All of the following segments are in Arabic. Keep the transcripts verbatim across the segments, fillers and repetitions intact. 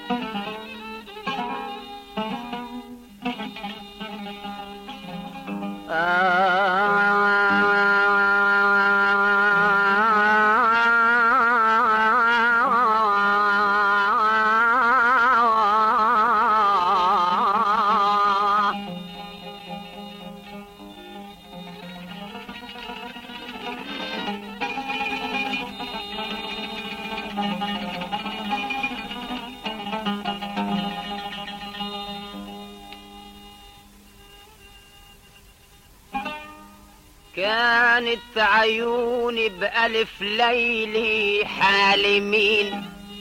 كانت عيوني بألف ليلي حالمين،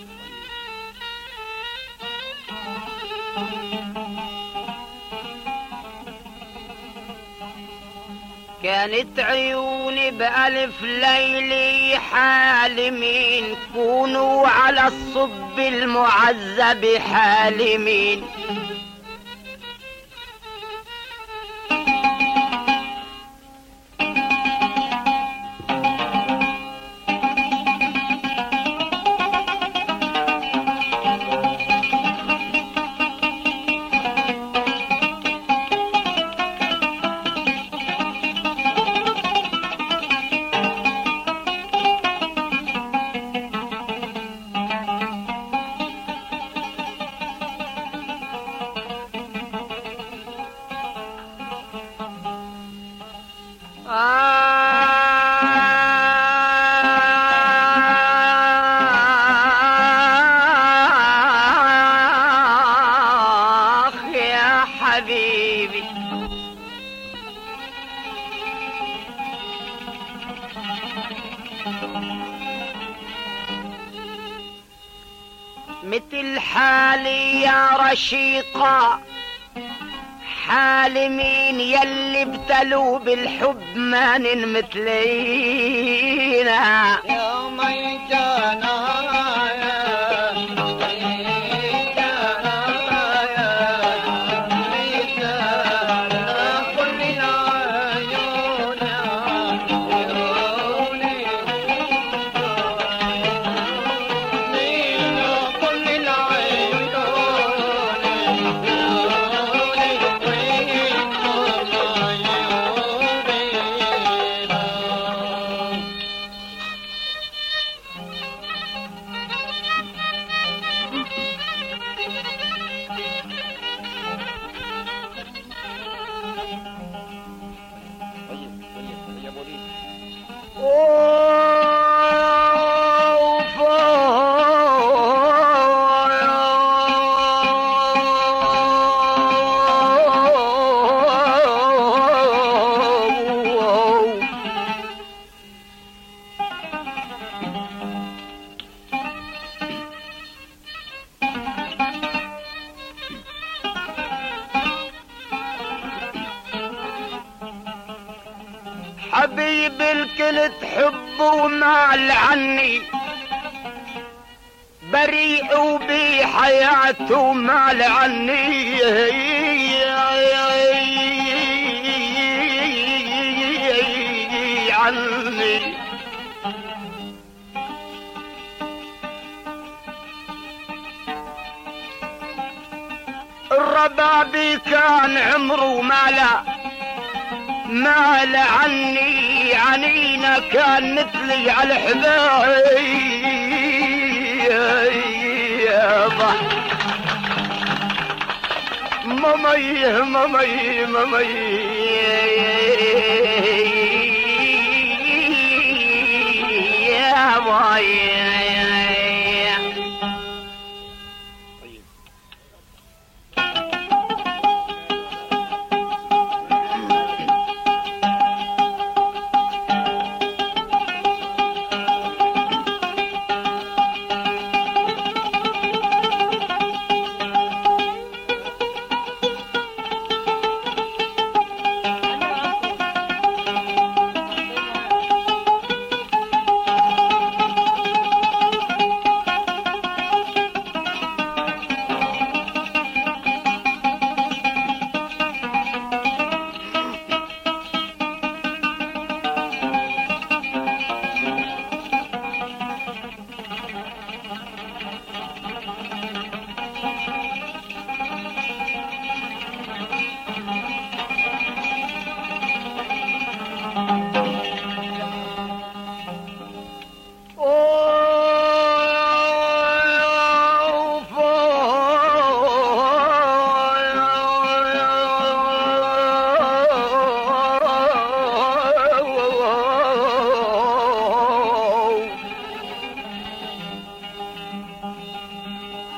كانت عيوني بألف ليلي حالمين، كونوا على الصب المعذب حالمين. آخ يا حبيبي مثل حالي يا رشيقة، حال مين يلي ابتلوا بالحب ما مثلينا. يا ميتانا حبيب الكل تحبه ومال عني، بريء وبحياته مال عني. عني الربابي كان عمره مالا مال عني، عنينا كان مثلي على الحبايب. مامي مامي مامي يا باي.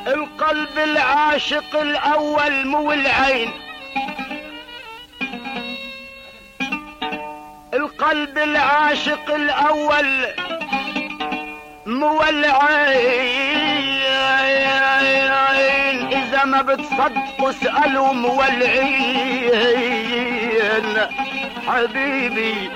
القلب العاشق الاول مو العين، القلب العاشق الاول مو العين، اذا ما بتصدقوا اسألوا مو العين حبيبي.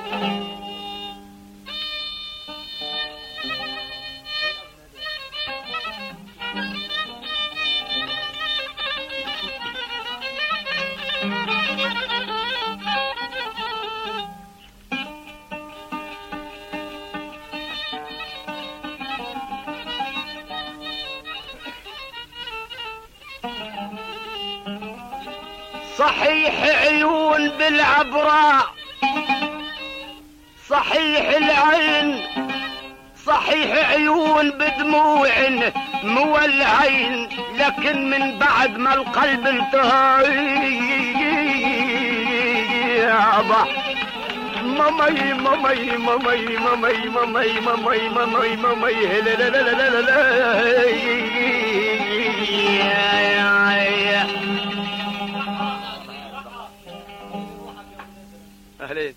صحيح عيون بالعبراء، صحيح العين، صحيح عيون بدموع مو العين، لكن من بعد ما القلب التهى مامي مامي مامي مامي مامي مامي مامي مامي لا لا لا لا لا لا أهلين.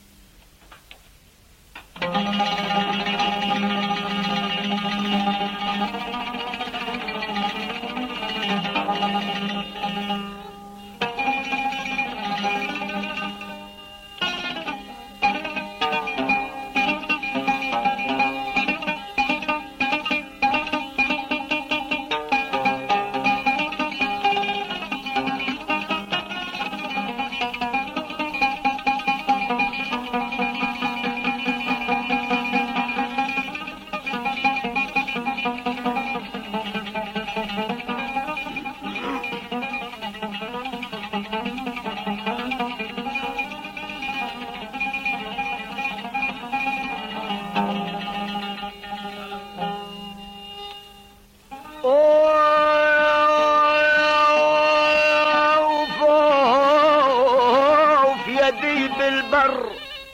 بالبر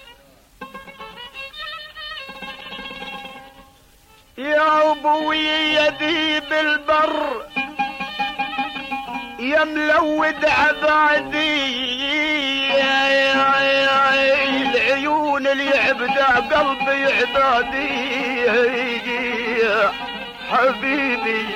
يا ابوي يدي بالبر يا ملود عبادي العيون اللي عبدا قلبي عبادي حبيبي.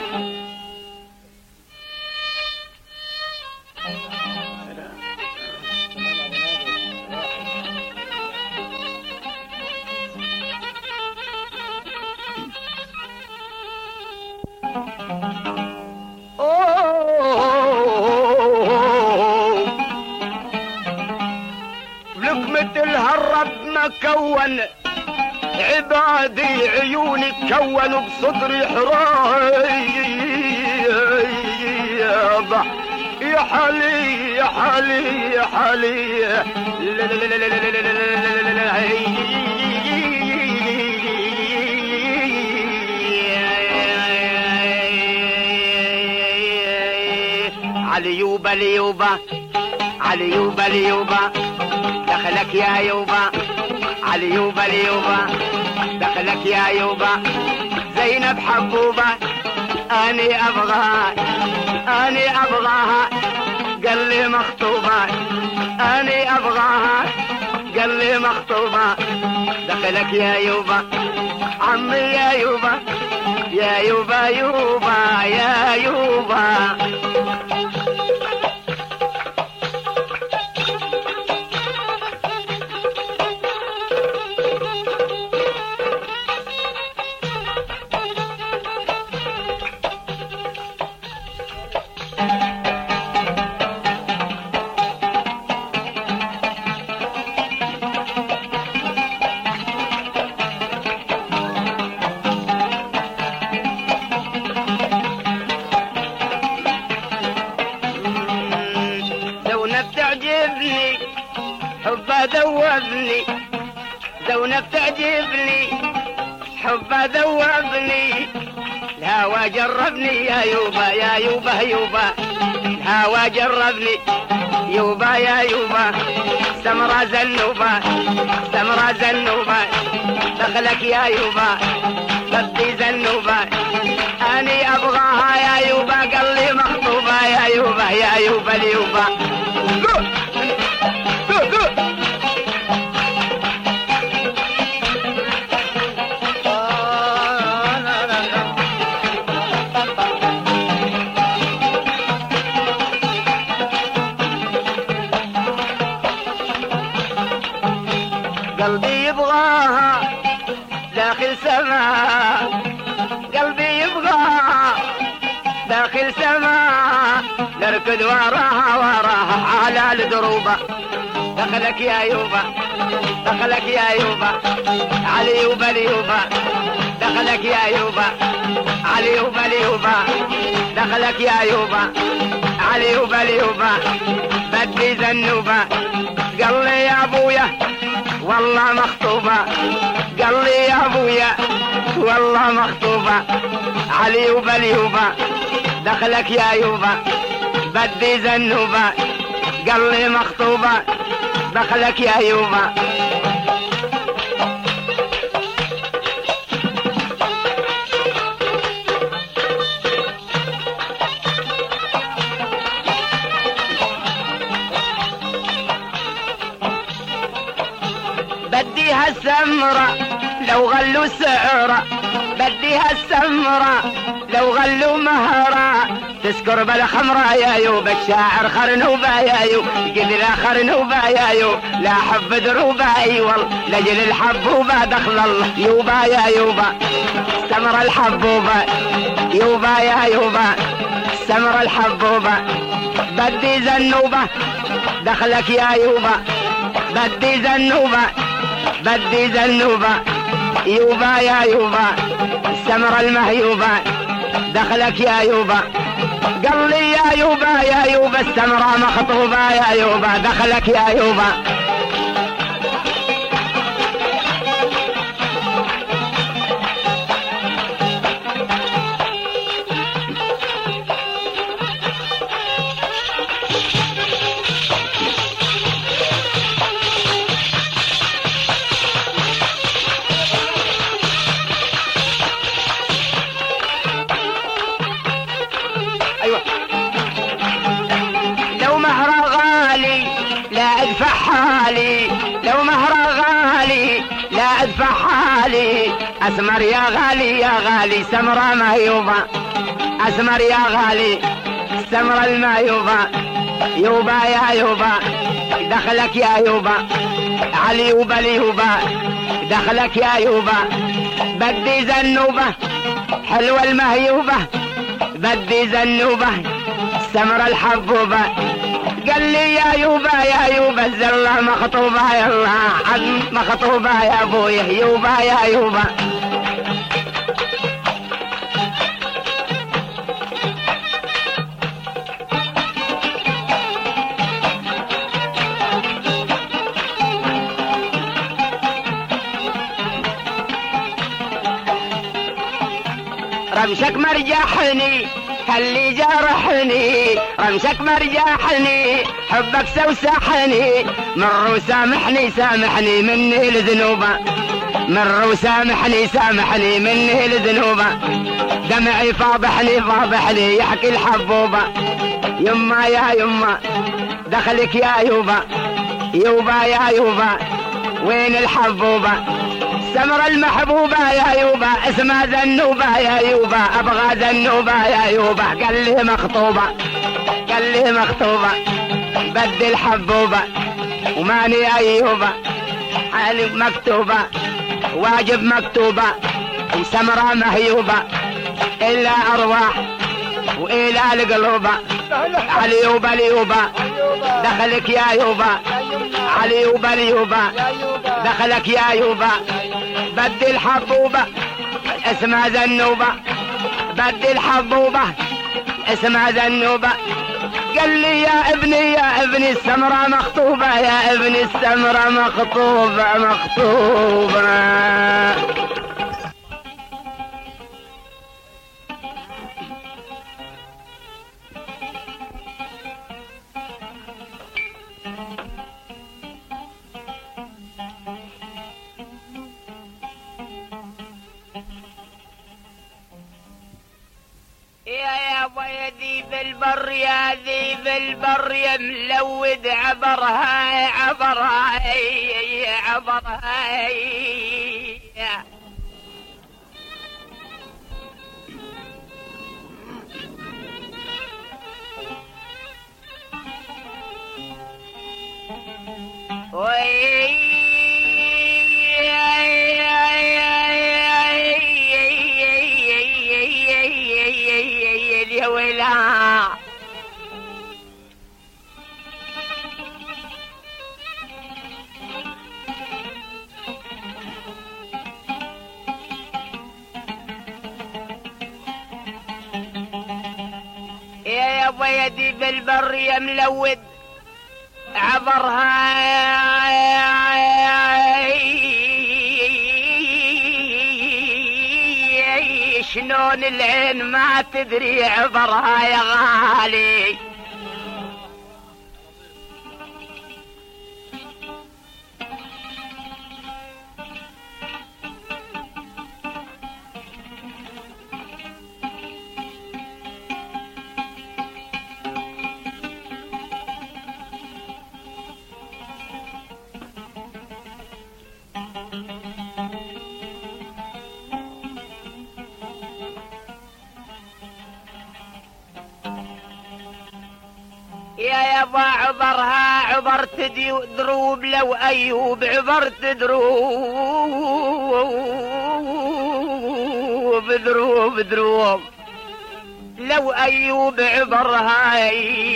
مثل هالرب ما كون عبادي عيوني كونوا بصدري حراي يا حالي يا حالي يا حالي علي يوبا ليوبا علي يوبا ليوبا دخلك يا يوبا علي يوبا ليوبا دخلك يا يوبا زينب حبوبة اني ابغاها اني ابغاها قال لي مخطوبة اني ابغاها قال لي مخطوبة دخلك يا يوبا عمي يا يوبا يا يوبا يوبا يا يوبا. تعجبني حبها ذوبني زونب تعجبني حبها ذوبني الهوى جربني يا يوبا يا يوبا يوبا الهوى جربني يوبا يا يوبا سمرة زنوبة سمرة زنوبة دخلك يا يوبا بدي زنوبة اني ابغاها يا يوبا يوبا قلبي يبغاها داخل سماء قلبي يبغاها داخل سماء نركض وراها وراها على الدروبة دخلك يا يوبا دخلك يا يوبا علي يوبا ليوبا دخلك يا يوبا علي يوبا ليوبا دخلك يا يوبا علي يوبا ليوبا بدي زنوبة قال لي يا ابويا والله مخطوبة قال لي يا ابويا والله مخطوبة علي يوبا ليوبا دخلك يا يوبا بدي زنوبة قال لي مخطوبة دخلك يا يوبا بديها السمرة لو غلوا سعرة بديها السمرة لو غلوا مهرة تسكر بالخمرة يا يوب الشاعر خرنوبة يا يوب قدر خرنوبة يا يوب لا حب دروبة ايوال لجل الحبوبة دخل الله يوبا يا يوبا سمر الحبوبة يوبا يا يوبا سمر الحبوبة بدي زنوبة دخلك يا يوبا بدي زنوبة بدي زنوبة يوبا يا يوبا سمر المهيوبة دخلك يا يوبا قال لي يا يوبا يا يوبا السمرة مخطوبة يا يوبا دخلك يا يوبا ادفع حالي لو مهر غالي لا ادفع حالي اسمر يا غالي يا غالي سمرة مهيوبة اسمر يا غالي سمرة المهيوبة يوبا يا يوبا دخلك يا يوبا علي يوبا ليوبا دخلك يا يوبا بدي زنوبة حلوة المهيوبة بدي زنوبة سمرة الحبوبة قال لي يا يوبا يا يوبا الزلة مخطوبة يا الله عزم مخطوبة يا ابويا يوبا يا يوبا رمشك مرجحني خلي جرحني رمشك مرجحني حبك سوسحني مر سامحني سامحني مني لذنوبة مر سامحني سامحني مني لذنوبة دمعي فاضحني فاضحني يحكي الحبوبة يما يا يما دخلك يا يوبا يوبا يا يوبا وين الحبوبة سمر المحبوبة يا يوبا اسمها زنوبة يا يوبا ابغى زنوبة يا يوبا قال لي مخطوبة قال لي مخطوبة بدي الحبوبة وماني ايوبة حالي مكتوبة واجب مكتوبة وسمرة مهيوبة الا ارواح والى القلوبة علي يوبا ليوبا دخلك يا يوبا علي يوبا ليوبا دخلك يا يوبا بدي الحبوبة اسمها زنوبة بدي الحبوبة اسمها زنوبة قال لي يا ابني يا ابني السمرة مخطوبة يا ابني السمرة مخطوبة مخطوبة يا يا يا ذيب البر يا ذيب البر يا ملود عبرها عبرها عبرها يا ويلا يا يابا يا ديب البر يا ملود عبرها شلون العين ما تدري عبرها يا غالي يا يابا عبرها عبرت دروب لو أيوب عبرت دروب دروب دروب لو أيوب عبرها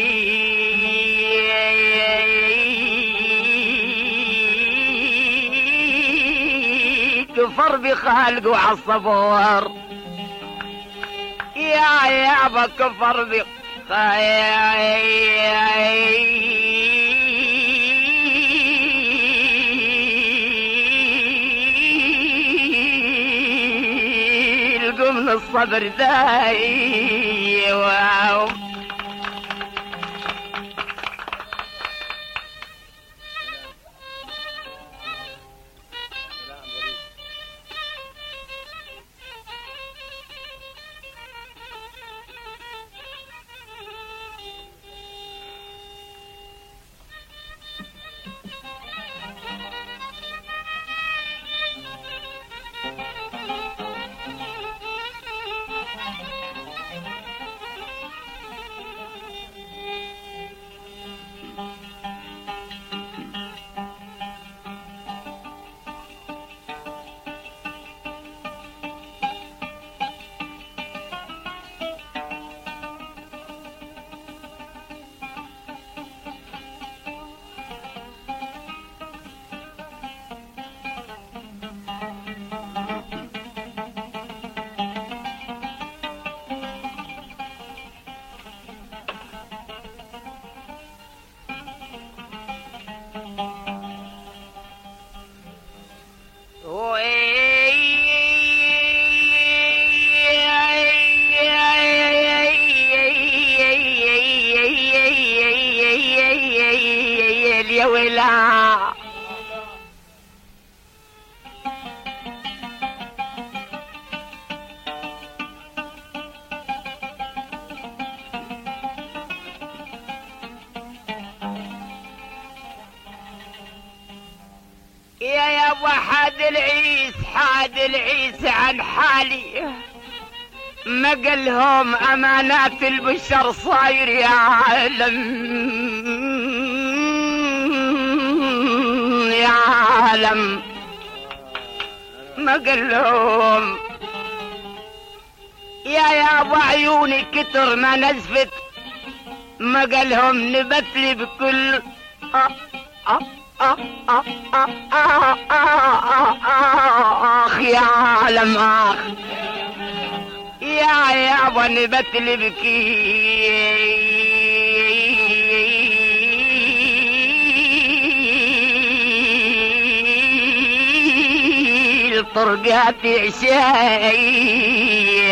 كفر بخالق وعالصبور يا يابا كفر بخالق القم الصبر داي واو يا ويلا يا يابا حاد العيس حاد العيس عن حالي ما قالهم امانات البشر صاير يا عالم يا عالم ما قالهم يا يابا عيوني كتر ما نزفت ما قالهم نبتلي بكل آه آه آه آه آه آه آه آه يا عالم آخ يا يابا نبتلي بكي طرقات عشاي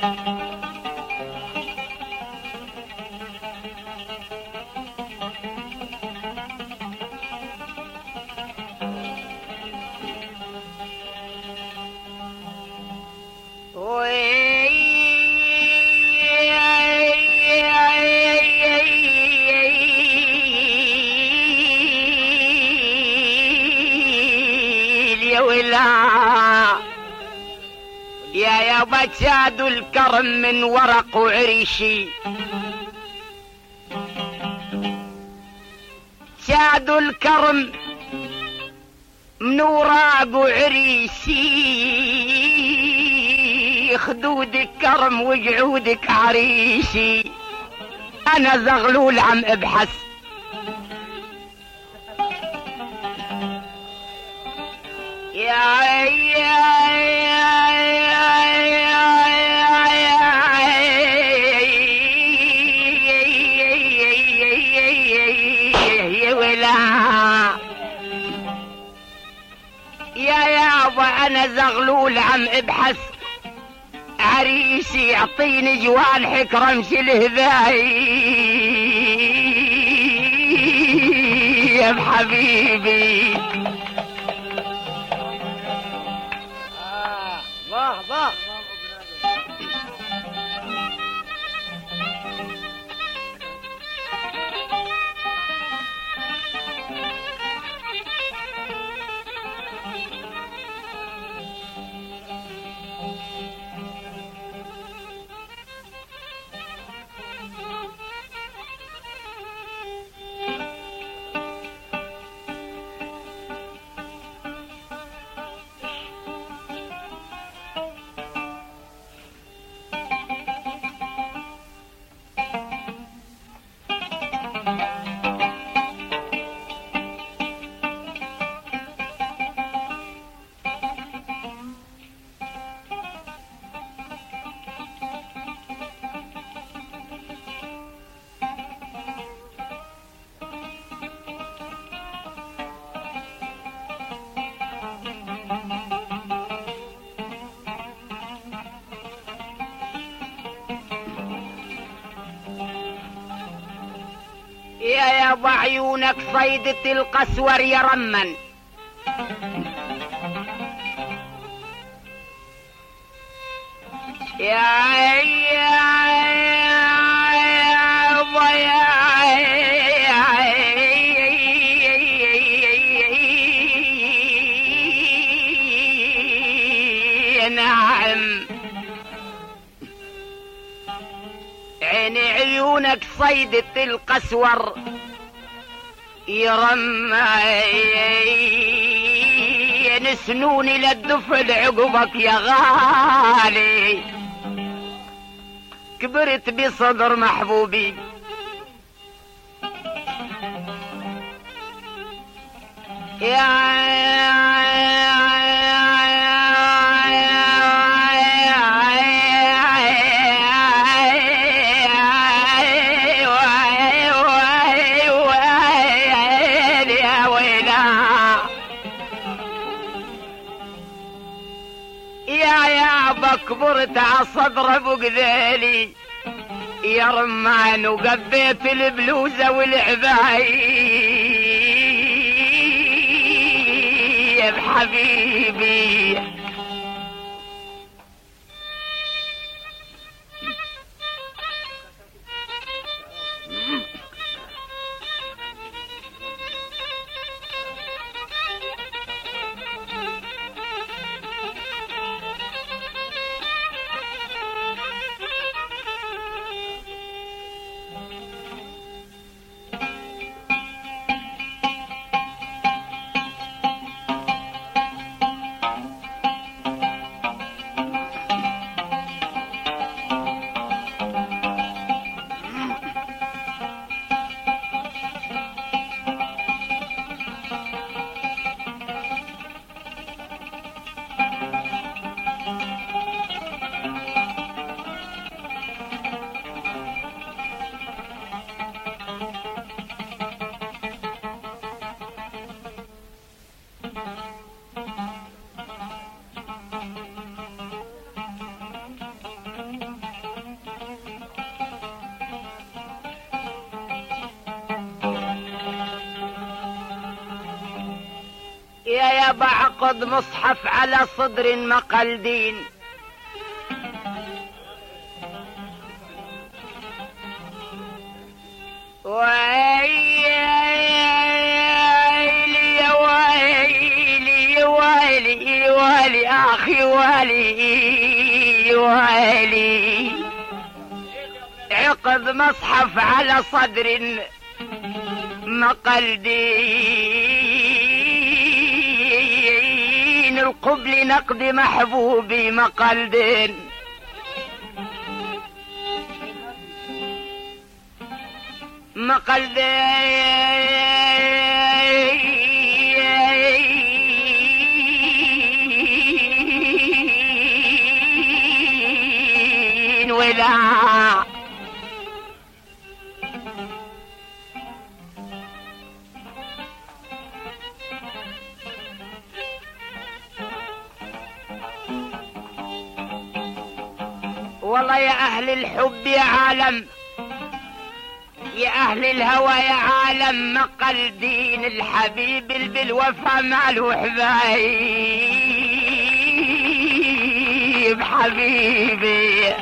يا يابا شاد الكرم من ورق وعريشي، شاد الكرم من وراق وعريشي، خدودك كرم وجعودك عريشي. انا زغلول عم ابحث يا يا يابا انا زغلول عم ابحث عريسي يعطيني جوانحك رمش الهذاي يا بحبيبي. الله الله يا يابا عيونك صيدة القسور يا رمن، يا يابا يا نعم عيني عيونك صيدة القسور يرمين سنوني للدفل عقبك يا غالي، كبرت بصدر محبوبي يا كبرت عالصدر ابو قذيلي يا رمان، وقبيت البلوزة والعباية يا بحبيبي. يا بعقد مصحف على صدر مقلدين، ويلي يا ويلي ويلي ويلي اخي ويلي ويلي، عقد مصحف على صدر مقلدين، القبل نقد محبوبي مقلدين، مقلدين ولا والله يا أهل الحب يا عالم، يا أهل الهوى يا عالم، مقلدين الحبيب بالوفا ماله حبايب حبيبي.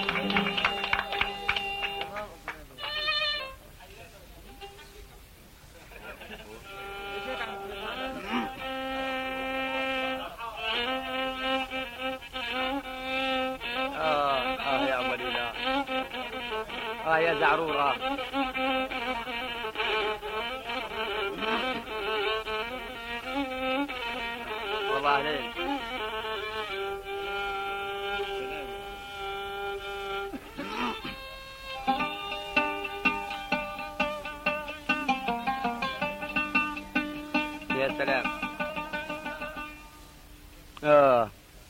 آه يا زعرورة والله عليك. يا سلام. آه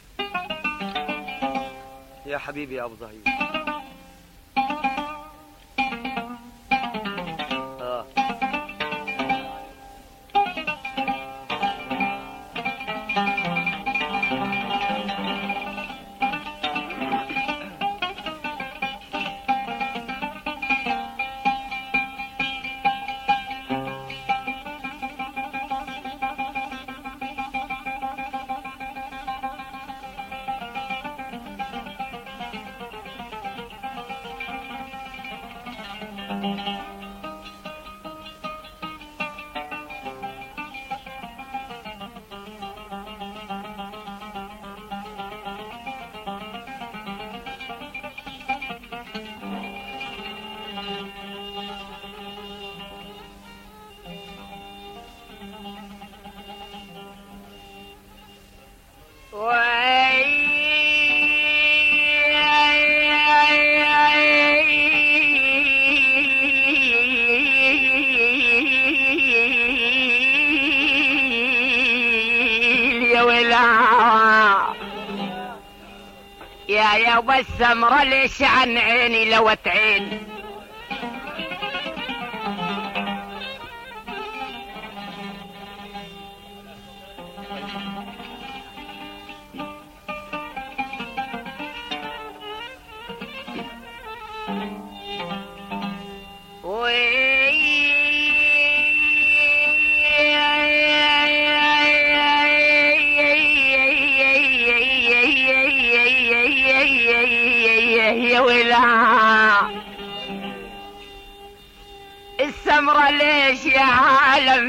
يا حبيبي يا أبو ظهير. يا يا والسمرة ليش عن عيني لوت عين، يا ولا السمرة ليش يا عالم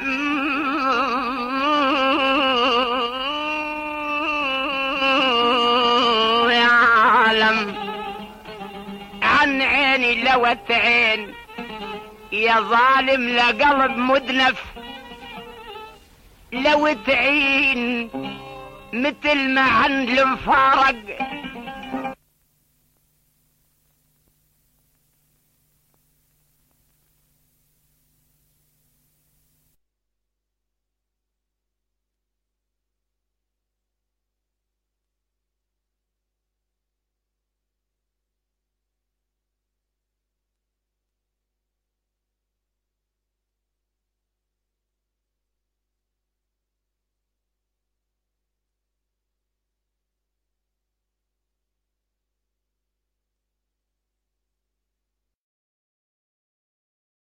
يا عالم عن عيني لوت عين، يا ظالم لقلب مدنف لو تعين مثل ما عن المفارق